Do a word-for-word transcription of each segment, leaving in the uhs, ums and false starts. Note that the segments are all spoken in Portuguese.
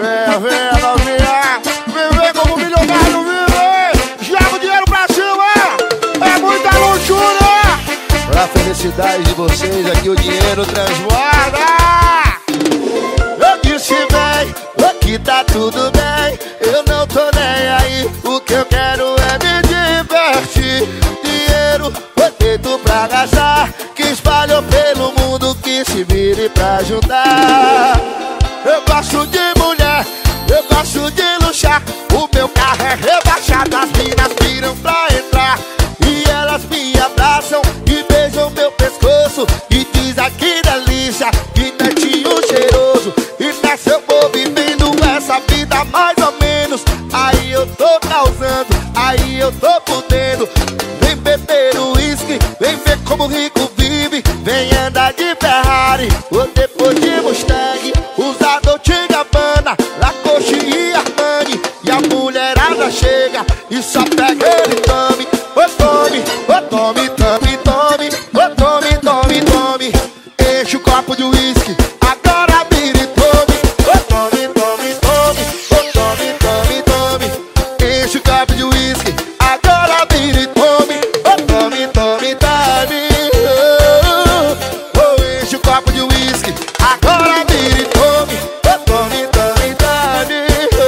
Venha, venha, novinha. Viver como milionário, vive. Joga o dinheiro pra cima. É muita luxúria. Pra felicidade de vocês, aqui o dinheiro transborda. Eu disse bem, aqui tá tudo bem. Eu não tô nem aí. O que eu quero é me divertir. Dinheiro foi feito pra gastar, que espalhou pelo mundo, que se vire pra juntar. Eu gosto de mulher, eu gosto de luxar. O meu carro é rebaixado, as minas viram pra entrar. E elas me abraçam e beijam meu pescoço. E diz aqui delícia, que netinho cheiroso. E nessa eu vou vivendo essa vida mais ou menos. Aí eu tô causando, aí eu tô podendo. Vem beber o uísque, vem ver como o rico vive. Vem andar de Ferrari, ou depois de Mustang. Usa Dolce e Gabbana, Lacoste e Armani. E a mulherada chega e só pega ele, tome. Ô tome, ô tome, tome, tome. Ô tome, tome, tome. Enche o copo de uísque, agora vira e tome. Ô tome, tome, tome. Ô tome, tome, tome. Enche o copo de uísque, agora vira e tome. Ô tome, tome, tome. Oh, oh, enche o copo de uísque, agora vira e tome. Ô tome, tome, tome.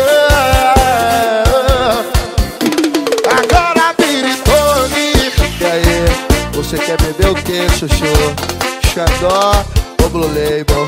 Oh, agora vira e tome. E aí, você quer beber o que, chuchu? Xandó ou Blue Label?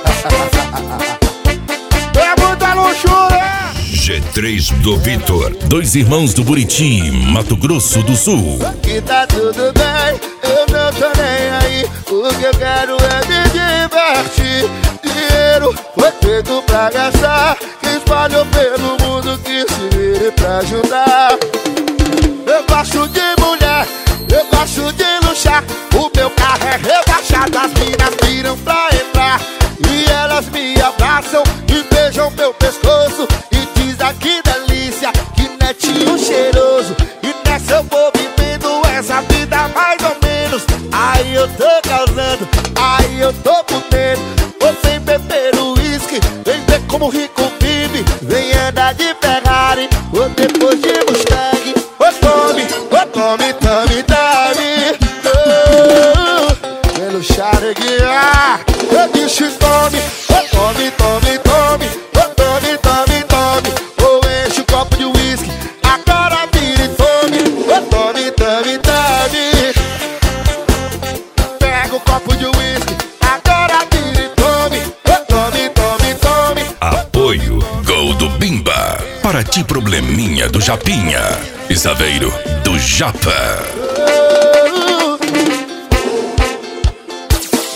É muita luxúria! G três do Vitor, dois irmãos do Buriti, Mato Grosso do Sul. Aqui tá tudo bem, eu não tô nem aí. O que eu quero é me divertir. Dinheiro foi feito pra gastar, que espalhou pelo mundo, que se vire pra juntar. Eu gosto de mulher, eu gosto de luxar. O meu carro é rebaixado, as minas viram pra entrar. E elas me abraçam e beijam meu pescoço. E diz aqui delícia, que netinho cheiroso. E nessa eu vou vivendo essa vida mais ou menos. Aí eu tô causando, aí eu tô podendo. Vou sem beber o uísque, vem ver como o rico vive. Vem andar de Ferrari, ou depois de Mustang. Ô tome, ô tome, tome, tome. Oh, vem luxar, neguinha. Eu disse tome, ô tome, tome, tome. Ô tome, tome, tome. Ou enche o copo de uísque, agora vira e tome. Ô tome, tome, tome. Pega o copo de uísque, agora vira e tome. Ô tome, tome, tome. Apoio Gol do Bimba. Paraty Probleminha do Japinha. Isaveiro do Japa.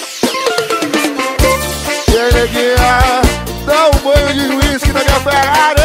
E aí, neguinha, dá um banho de uísque na minha Ferrari.